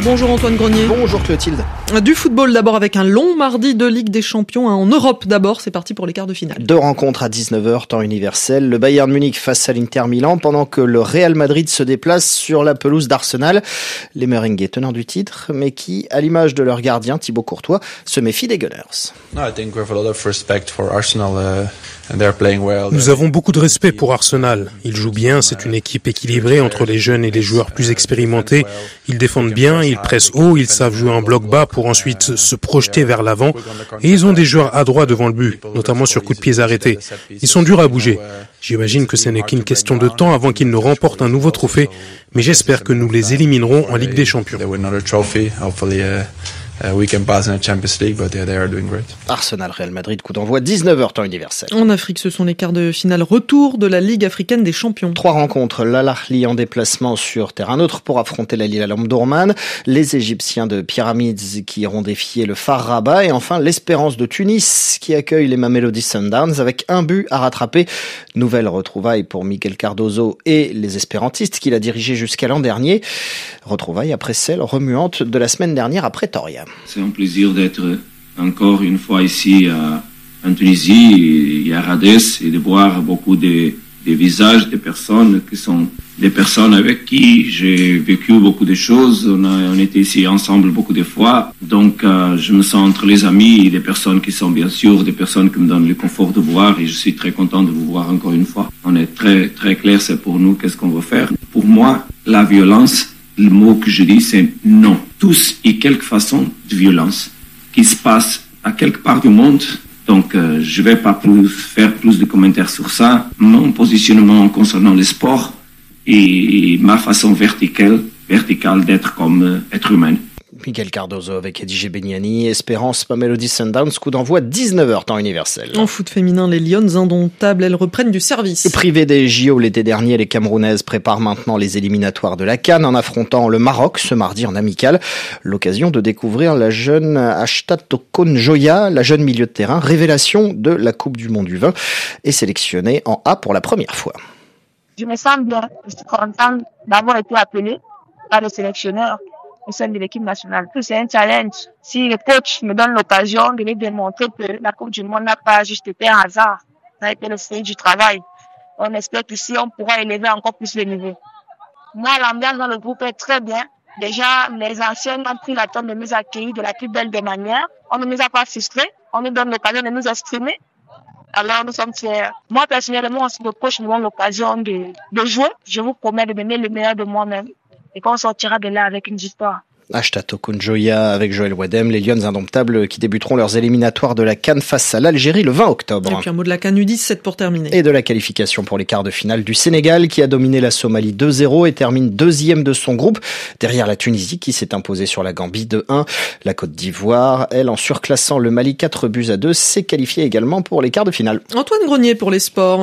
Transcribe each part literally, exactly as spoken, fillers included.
Bonjour Antoine Grenier. Bonjour Clotilde. Du football d'abord avec un long mardi de Ligue des Champions en Europe d'abord. C'est parti pour les quarts de finale. Deux rencontres à dix-neuf heures, temps universel. Le Bayern Munich face à l'Inter Milan pendant que le Real Madrid se déplace sur la pelouse d'Arsenal. Les Merengues tenants du titre, mais qui, à l'image de leur gardien Thibaut Courtois, se méfient des Gunners. No, I think we have a lot of respect for Arsenal. Uh... Nous avons beaucoup de respect pour Arsenal. Ils jouent bien, c'est une équipe équilibrée entre les jeunes et les joueurs plus expérimentés. Ils défendent bien, ils pressent haut, ils savent jouer en bloc bas pour ensuite se projeter vers l'avant. Et ils ont des joueurs adroits devant le but, notamment sur coups de pied arrêtés. Ils sont durs à bouger. J'imagine que ce n'est qu'une question de temps avant qu'ils ne remportent un nouveau trophée, mais j'espère que nous les éliminerons en Ligue des Champions. Uh, we can pass in the Champions League, but yeah, they are doing great. Arsenal, Real Madrid, coup d'envoi dix-neuf heures, temps universel. En Afrique, ce sont les quarts de finale retour de la Ligue africaine des champions. Trois rencontres, l'Al Ahly en déplacement sur terrain neutre pour affronter la Hilal Omdurman, les Égyptiens de Pyramids qui iront défier le Far Rabat et enfin l'Espérance de Tunis qui accueille les Mamelody Sundowns avec un but à rattraper. Nouvelle retrouvaille pour Miguel Cardozo et les espérantistes qu'il a dirigé jusqu'à l'an dernier. Retrouvaille après celle remuante de la semaine dernière à Pretoria. C'est un plaisir d'être encore une fois ici à, en Tunisie et à Radès et de voir beaucoup de, de visages de personnes qui sont des personnes avec qui j'ai vécu beaucoup de choses. On a on était ici ensemble beaucoup de fois. Donc euh, je me sens entre les amis et des personnes qui sont bien sûr des personnes qui me donnent le confort de voir et je suis très content de vous voir encore une fois. On est très très clair, c'est pour nous qu'est-ce qu'on veut faire. Pour moi, la violence, le mot que je dis, c'est non. Tous et quelque façon de violence qui se passe à quelque part du monde. Donc, euh, je vais pas plus faire plus de commentaires sur ça. Mon positionnement concernant le sport et ma façon verticale, verticale d'être comme euh, être humain. Miguel Cardozo avec Edige Beniani, Espérance, Mamelody Sundowns, coup d'envoi dix-neuf heures, temps universel. En foot féminin, les Lions indomptables, elles reprennent du service. Privé des J O l'été dernier, les Camerounaises préparent maintenant les éliminatoires de la CAN en affrontant le Maroc ce mardi en amical. L'occasion de découvrir la jeune Ashta Tokonjoya, la jeune milieu de terrain, révélation de la Coupe du Monde du vin, et sélectionnée en A pour la première fois. Je me sens bien, je suis contente d'avoir été appelée par le sélectionneur au sein de l'équipe nationale. C'est un challenge. Si le coach me donne l'occasion de lui démontrer que la Coupe du Monde n'a pas juste été un hasard, ça a été le fruit du travail. On espère qu'ici, on pourra élever encore plus le niveau. Moi, l'ambiance dans le groupe est très bien. Déjà, les anciennes ont pris la temps de nous accueillir de la plus belle des manières. On ne nous a pas frustrés. On nous donne l'occasion de nous exprimer. Alors, nous sommes fiers. Moi, personnellement, si le coach me donne l'occasion de, de jouer, je vous promets de donner le meilleur de moi-même. Et qu'on sortira de là avec une victoire. Ashta Tokonjoya avec Joël Wadem, les Lions indomptables qui débuteront leurs éliminatoires de la CAN face à l'Algérie le vingt octobre. Et puis un mot de la CAN U dix-sept pour terminer. Et de la qualification pour les quarts de finale du Sénégal qui a dominé la Somalie deux zéro et termine deuxième de son groupe derrière la Tunisie qui s'est imposée sur la Gambie deux un. La Côte d'Ivoire, elle, en surclassant le Mali quatre buts à deux, s'est qualifiée également pour les quarts de finale. Antoine Grenier pour les sports.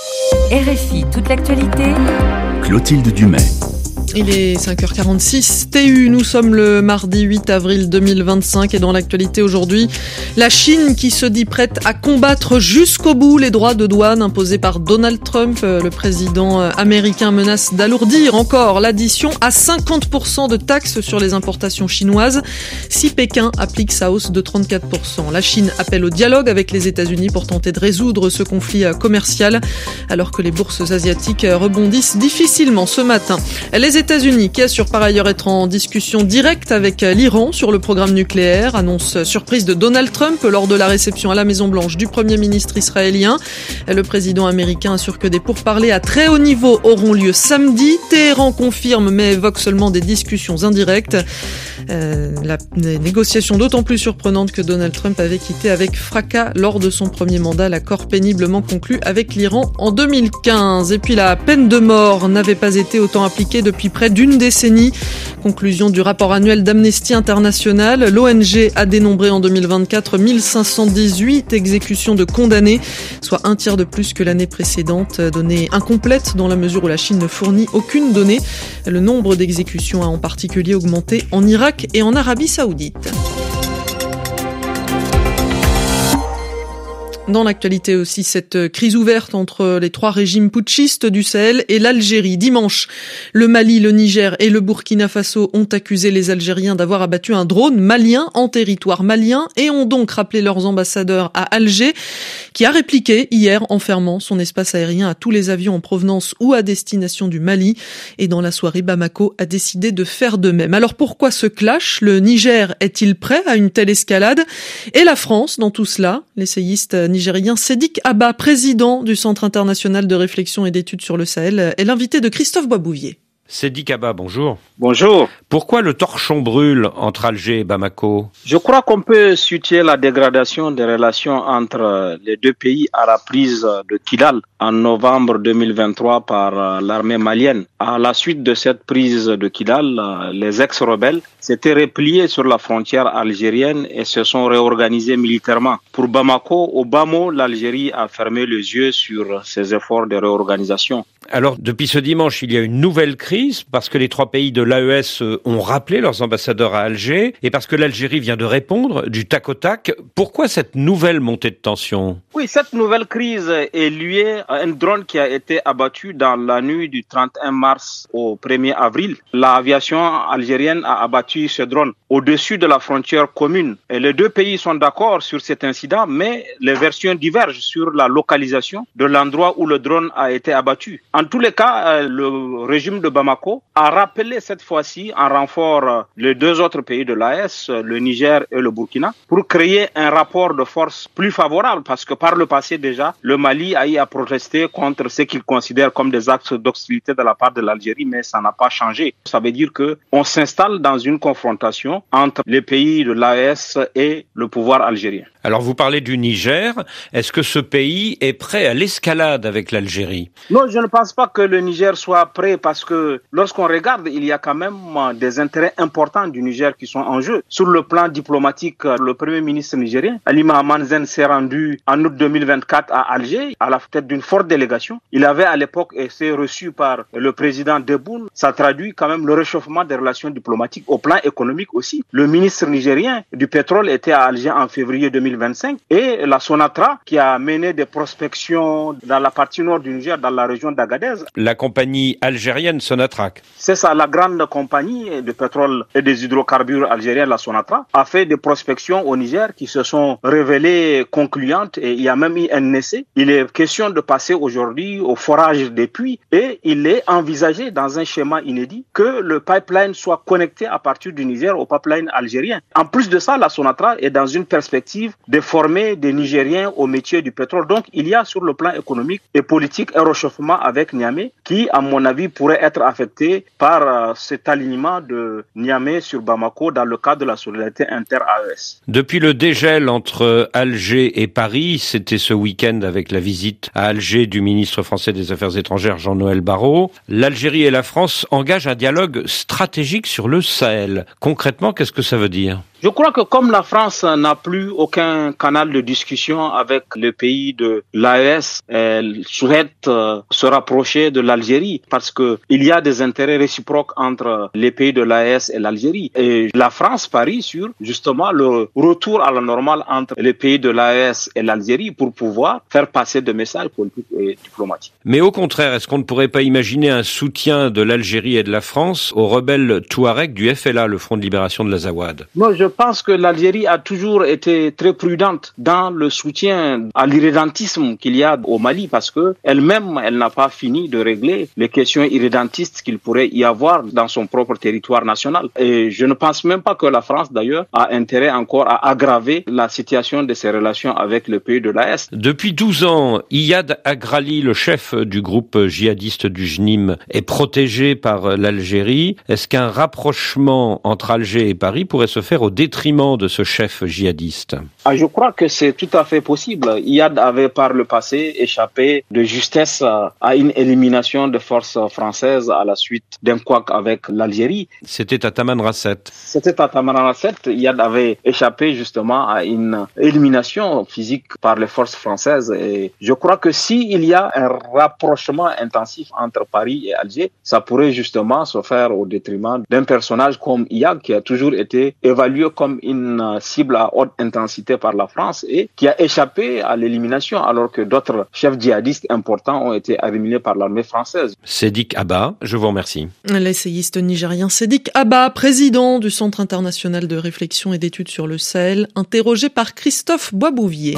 R F I, toute l'actualité. Clotilde Dumais. Il est cinq heures quarante-six, T U, nous sommes le mardi huit avril deux mille vingt-cinq et dans l'actualité aujourd'hui, la Chine qui se dit prête à combattre jusqu'au bout les droits de douane imposés par Donald Trump. Le président américain menace d'alourdir encore l'addition à cinquante pour cent de taxes sur les importations chinoises si Pékin applique sa hausse de trente-quatre pour cent. La Chine appelle au dialogue avec les États-Unis pour tenter de résoudre ce conflit commercial alors que les bourses asiatiques rebondissent difficilement ce matin. Les États-Unis qui assurent par ailleurs être en discussion directe avec l'Iran sur le programme nucléaire, annonce surprise de Donald Trump lors de la réception à la Maison-Blanche du Premier ministre israélien. Le président américain assure que des pourparlers à très haut niveau auront lieu samedi. Téhéran confirme mais évoque seulement des discussions indirectes. Euh, la négociation d'autant plus surprenante que Donald Trump avait quitté avec fracas lors de son premier mandat l'accord péniblement conclu avec l'Iran en deux mille quinze. Et puis la peine de mort n'avait pas été autant appliquée depuis près d'une décennie. Conclusion du rapport annuel d'Amnesty International. L'O N G a dénombré en deux mille vingt-quatre mille cinq cent dix-huit exécutions de condamnés, soit un tiers de plus que l'année précédente. Donnée incomplète dans la mesure où la Chine ne fournit aucune donnée. Le nombre d'exécutions a en particulier augmenté en Irak et en Arabie Saoudite. Dans l'actualité aussi, cette crise ouverte entre les trois régimes putschistes du Sahel et l'Algérie. Dimanche, le Mali, le Niger et le Burkina Faso ont accusé les Algériens d'avoir abattu un drone malien en territoire malien et ont donc rappelé leurs ambassadeurs à Alger, qui a répliqué hier en fermant son espace aérien à tous les avions en provenance ou à destination du Mali. Et dans la soirée, Bamako a décidé de faire de même. Alors pourquoi ce clash ? Le Niger est-il prêt à une telle escalade ? Et la France dans tout cela ? L'essayiste nigérien Sédik Abba, président du Centre international de réflexion et d'études sur le Sahel, est l'invité de Christophe Boisbouvier. Sédik Abba, bonjour. Bonjour. Pourquoi le torchon brûle entre Alger et Bamako ? Je crois qu'on peut situer la dégradation des relations entre les deux pays à la prise de Kidal en novembre deux mille vingt-trois par l'armée malienne. À la suite de cette prise de Kidal, les ex-rebelles s'étaient repliés sur la frontière algérienne et se sont réorganisés militairement. Pour Bamako, au bas mot, l'Algérie a fermé les yeux sur ces efforts de réorganisation. Alors, depuis ce dimanche, il y a une nouvelle crise parce que les trois pays de l'A E S ont rappelé leurs ambassadeurs à Alger et parce que l'Algérie vient de répondre du tac au tac. Pourquoi cette nouvelle montée de tension ? Oui, cette nouvelle crise est liée à un drone qui a été abattu dans la nuit du trente et un mars au premier avril. L'aviation algérienne a abattu ce drone au-dessus de la frontière commune. Et les deux pays sont d'accord sur cet incident, mais les versions divergent sur la localisation de l'endroit où le drone a été abattu. En tous les cas, le régime de Bamako a rappelé cette fois-ci en renfort les deux autres pays de l'A E S, le Niger et le Burkina, pour créer un rapport de force plus favorable parce que par le passé déjà, le Mali a eu à protester contre ce qu'il considère comme des actes d'hostilité de la part de l'Algérie, mais ça n'a pas changé. Ça veut dire que on s'installe dans une confrontation entre les pays de l'A E S et le pouvoir algérien. Alors vous parlez du Niger, est-ce que ce pays est prêt à l'escalade avec l'Algérie ? Non, je ne pense pas que le Niger soit prêt parce que lorsqu'on regarde, il y a quand même des intérêts importants du Niger qui sont en jeu. Sur le plan diplomatique, le premier ministre nigérien, Ali Mohamed Zen, s'est rendu en août deux mille vingt-quatre à Alger à la tête d'une forte délégation. Il avait à l'époque été reçu par le président Tebboune. Ça traduit quand même le réchauffement des relations diplomatiques au plan économique aussi. Le ministre nigérien du pétrole était à Alger en février deux mille vingt-cinq et la Sonatra qui a mené des prospections dans la partie nord du Niger, dans la région d'Agadez. La compagnie algérienne Sonatrach. C'est ça, la grande compagnie de pétrole et des hydrocarbures algérienne, la Sonatra, a fait des prospections au Niger qui se sont révélées concluantes et il y a même eu un essai. Il est question de passer aujourd'hui au forage des puits et il est envisagé dans un schéma inédit que le pipeline soit connecté à partir du Niger au pipeline algérien. En plus de ça, la Sonatra est dans une perspective de former des Nigériens au métier du pétrole. Donc, il y a sur le plan économique et politique un réchauffement avec Niamey qui, à mon avis, pourrait être affecté par euh, cet alignement de Niamey sur Bamako dans le cadre de la solidarité inter-A E S. Depuis le dégel entre Alger et Paris, c'était ce week-end avec la visite à Alger du ministre français des Affaires étrangères Jean-Noël Barrot, l'Algérie et la France engagent un dialogue stratégique sur le Sahel. Concrètement, qu'est-ce que ça veut dire ? Je crois que comme la France n'a plus aucun canal de discussion avec les pays de l'A E S, elle souhaite se rapprocher de l'Algérie parce que il y a des intérêts réciproques entre les pays de l'A E S et l'Algérie. Et la France parie sur justement le retour à la normale entre les pays de l'A E S et l'Algérie pour pouvoir faire passer des messages politiques et diplomatiques. Mais au contraire, est-ce qu'on ne pourrait pas imaginer un soutien de l'Algérie et de la France aux rebelles touaregs du F L A, le Front de libération de l'Azawad ? Moi, je pense que l'Algérie a toujours été très prudente dans le soutien à l'irrédentisme qu'il y a au Mali parce que elle-même, elle n'a pas fini de régler les questions irrédentistes qu'il pourrait y avoir dans son propre territoire national. Et je ne pense même pas que la France, d'ailleurs, a intérêt encore à aggraver la situation de ses relations avec le pays de l'Est. Depuis douze ans, Iyad Agrali, le chef du groupe djihadiste du J N I M, est protégé par l'Algérie. Est-ce qu'un rapprochement entre Alger et Paris pourrait se faire au détriment de ce chef djihadiste ? Ah, je crois que c'est tout à fait possible. Iyad avait par le passé échappé de justesse à une élimination de forces françaises à la suite d'un couac avec l'Algérie. C'était à Tamanrasset. C'était à Tamanrasset. Iyad avait échappé justement à une élimination physique par les forces françaises. Et je crois que s'il y a un rapprochement intensif entre Paris et Alger, ça pourrait justement se faire au détriment d'un personnage comme Iyad qui a toujours été évalué comme une cible à haute intensité par la France et qui a échappé à l'élimination alors que d'autres chefs djihadistes importants ont été éliminés par l'armée française. Sédik Abba, je vous remercie. L'essayiste nigérien Sédik Abba, président du Centre international de réflexion et d'études sur le Sahel, interrogé par Christophe Boisbouvier.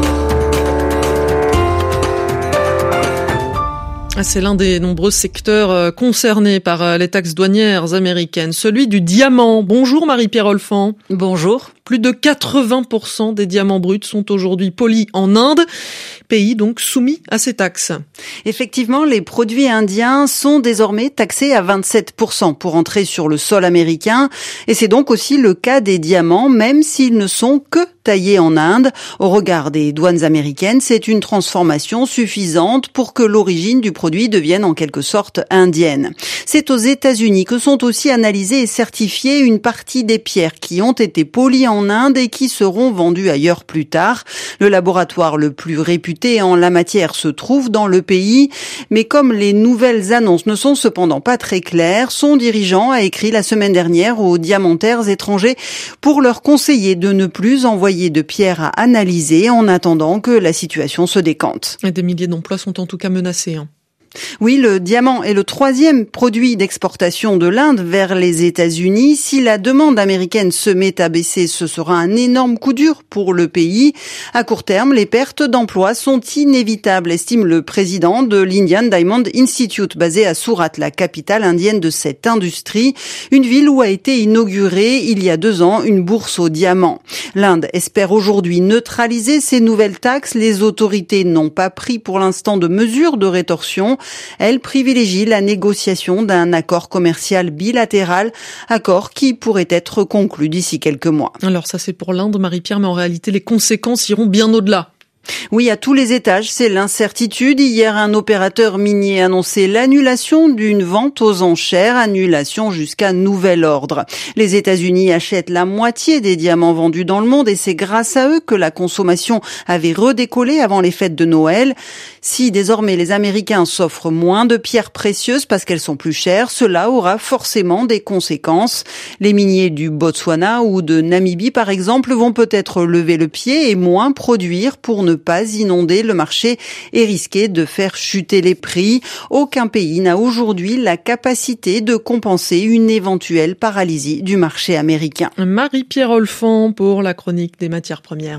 C'est l'un des nombreux secteurs concernés par les taxes douanières américaines, celui du diamant. Bonjour Marie-Pierre Olfan. Bonjour. Plus de quatre-vingts pour cent des diamants bruts sont aujourd'hui polis en Inde, pays donc soumis à ces taxes. Effectivement, les produits indiens sont désormais taxés à vingt-sept pour cent pour entrer sur le sol américain. Et c'est donc aussi le cas des diamants, même s'ils ne sont que taillés en Inde. Au regard des douanes américaines, c'est une transformation suffisante pour que l'origine du produit devienne en quelque sorte indienne. C'est aux États-Unis que sont aussi analysées et certifiées une partie des pierres qui ont été polies en Inde et qui seront vendues ailleurs plus tard. Le laboratoire le plus réputé en la matière se trouve dans le pays, mais comme les nouvelles annonces ne sont cependant pas très claires, son dirigeant a écrit la semaine dernière aux diamantaires étrangers pour leur conseiller de ne plus envoyer de pierres à analyser en attendant que la situation se décante. Et des milliers d'emplois sont en tout cas menacés, hein. Oui, le diamant est le troisième produit d'exportation de l'Inde vers les États-Unis. Si la demande américaine se met à baisser, ce sera un énorme coup dur pour le pays. À court terme, les pertes d'emplois sont inévitables, estime le président de l'Indian Diamond Institute, basé à Surat, la capitale indienne de cette industrie, une ville où a été inaugurée il y a deux ans une bourse aux diamants. L'Inde espère aujourd'hui neutraliser ces nouvelles taxes. Les autorités n'ont pas pris pour l'instant de mesures de rétorsion. Elle privilégie la négociation d'un accord commercial bilatéral, accord qui pourrait être conclu d'ici quelques mois. Alors ça c'est pour l'Inde, Marie-Pierre, mais en réalité les conséquences iront bien au-delà. Oui, à tous les étages, c'est l'incertitude. Hier, un opérateur minier annonçait l'annulation d'une vente aux enchères, annulation jusqu'à nouvel ordre. Les États-Unis achètent la moitié des diamants vendus dans le monde et c'est grâce à eux que la consommation avait redécollé avant les fêtes de Noël. Si désormais les Américains s'offrent moins de pierres précieuses parce qu'elles sont plus chères, cela aura forcément des conséquences. Les miniers du Botswana ou de Namibie, par exemple, vont peut-être lever le pied et moins produire pour ne pas inonder le marché et risquer de faire chuter les prix. Aucun pays n'a aujourd'hui la capacité de compenser une éventuelle paralysie du marché américain. Marie-Pierre Olfan pour la chronique des matières premières.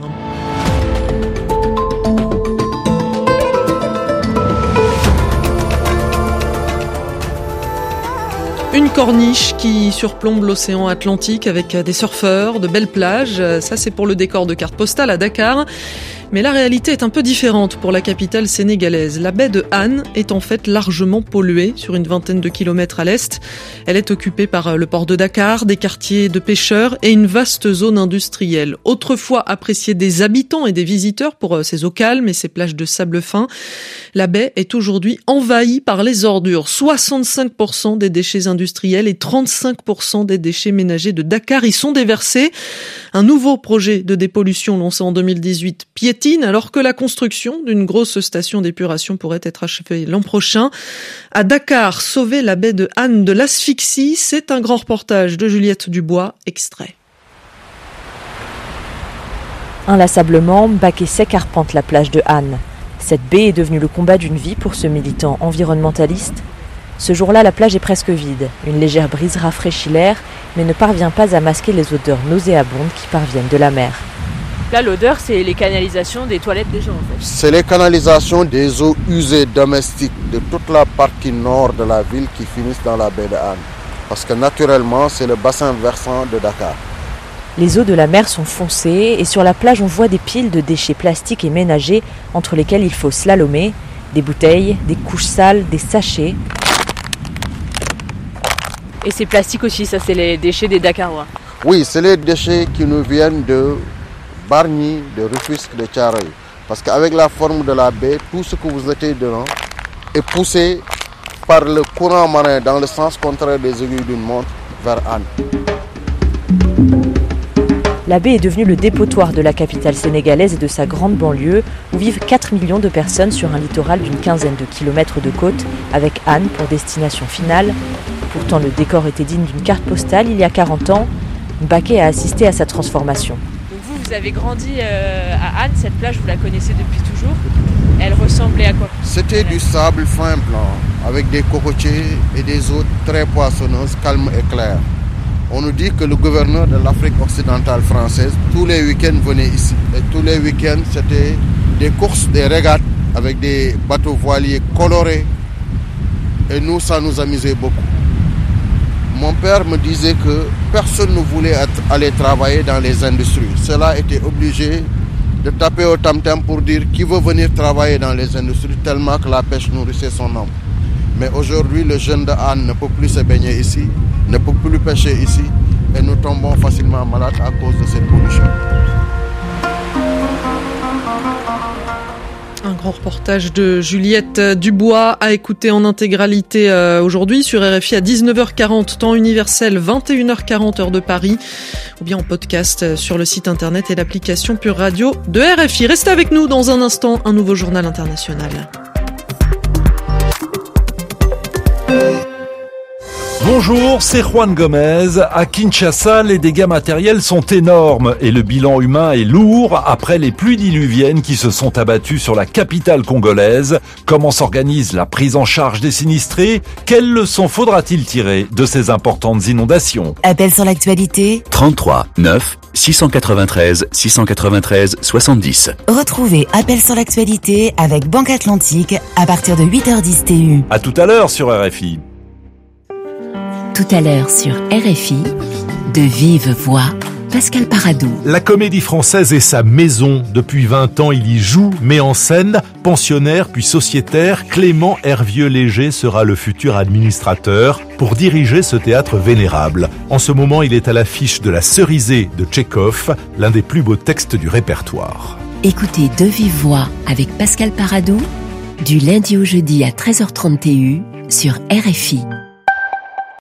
Une corniche qui surplombe l'océan Atlantique avec des surfeurs, de belles plages. Ça, c'est pour le décor de carte postale à Dakar. Mais la réalité est un peu différente pour la capitale sénégalaise. La baie de Han est en fait largement polluée sur une vingtaine de kilomètres à l'est. Elle est occupée par le port de Dakar, des quartiers de pêcheurs et une vaste zone industrielle. Autrefois appréciée des habitants et des visiteurs pour ses eaux calmes et ses plages de sable fin, la baie est aujourd'hui envahie par les ordures. soixante-cinq pour cent des déchets industriels et trente-cinq pour cent des déchets ménagers de Dakar y sont déversés. Un nouveau projet de dépollution lancé en deux mille dix-huit piétine alors que la construction d'une grosse station d'épuration pourrait être achevée l'an prochain. À Dakar, sauver la baie de Han de l'asphyxie, c'est un grand reportage de Juliette Dubois, extrait. Inlassablement, Bac et Sec arpente la plage de Han. Cette baie est devenue le combat d'une vie pour ce militant environnementaliste. Ce jour-là, la plage est presque vide. Une légère brise rafraîchit l'air, mais ne parvient pas à masquer les odeurs nauséabondes qui parviennent de la mer. Là, l'odeur, c'est les canalisations des toilettes des gens, en fait. C'est les canalisations des eaux usées domestiques de toute la partie nord de la ville qui finissent dans la baie de Han. Parce que naturellement, c'est le bassin versant de Dakar. Les eaux de la mer sont foncées et sur la plage, on voit des piles de déchets plastiques et ménagers entre lesquels il faut slalomer. Des bouteilles, des couches sales, des sachets. Et c'est plastique aussi, ça, c'est les déchets des Dakarois. Oui, c'est les déchets qui nous viennent de Bargny, de Rufisque, de Thiaroye. Parce qu'avec la forme de la baie, tout ce que vous jetez dedans est poussé par le courant marin dans le sens contraire des aiguilles d'une montre vers Han. La baie est devenue le dépotoir de la capitale sénégalaise et de sa grande banlieue, où vivent quatre millions de personnes sur un littoral d'une quinzaine de kilomètres de côte, avec Han pour destination finale. Pourtant, le décor était digne d'une carte postale il y a quarante ans. Baquet a assisté à sa transformation. Donc vous, vous avez grandi euh, à Anne, cette plage, vous la connaissez depuis toujours. Elle ressemblait à quoi? C'était du sable fin blanc, avec des cocotiers et des eaux très poissonneuses, calmes et claires. On nous dit que le gouverneur de l'Afrique occidentale française, tous les week-ends, venait ici. Et tous les week-ends, c'était des courses, des régates, avec des bateaux voiliers colorés. Et nous, ça nous amusait beaucoup. Mon père me disait que personne ne voulait aller travailler dans les industries. Cela était obligé de taper au tam-tam pour dire qui veut venir travailler dans les industries tellement que la pêche nourrissait son âme. Mais aujourd'hui, le jeune de Anne ne peut plus se baigner ici, ne peut plus pêcher ici et nous tombons facilement malades à cause de cette pollution. Un grand reportage de Juliette Dubois à écouter en intégralité euh, aujourd'hui sur R F I à dix-neuf heures quarante, temps universel, vingt et une heures quarante, heure de Paris, ou bien en podcast sur le site internet et l'application Pure Radio de R F I. Restez avec nous dans un instant, un nouveau journal international. Bonjour, c'est Juan Gomez. À Kinshasa, les dégâts matériels sont énormes et le bilan humain est lourd après les pluies diluviennes qui se sont abattues sur la capitale congolaise. Comment s'organise la prise en charge des sinistrés? Quelles leçons faudra-t-il tirer de ces importantes inondations? Appel sur l'actualité trente-trois neuf six cent quatre-vingt-treize six cent quatre-vingt-treize soixante-dix. Retrouvez Appel sur l'actualité avec Banque Atlantique à partir de huit heures dix T U. À tout à l'heure sur R F I. Tout à l'heure sur R F I, de vive voix, Pascal Paradou. La Comédie Française est sa maison. Depuis vingt ans, il y joue, met en scène. Pensionnaire puis sociétaire, Clément Hervieux-Léger sera le futur administrateur pour diriger ce théâtre vénérable. En ce moment, il est à l'affiche de La Cerisée de Tchekhov, l'un des plus beaux textes du répertoire. Écoutez De vive voix avec Pascal Paradou, du lundi au jeudi à treize heures trente T U sur R F I.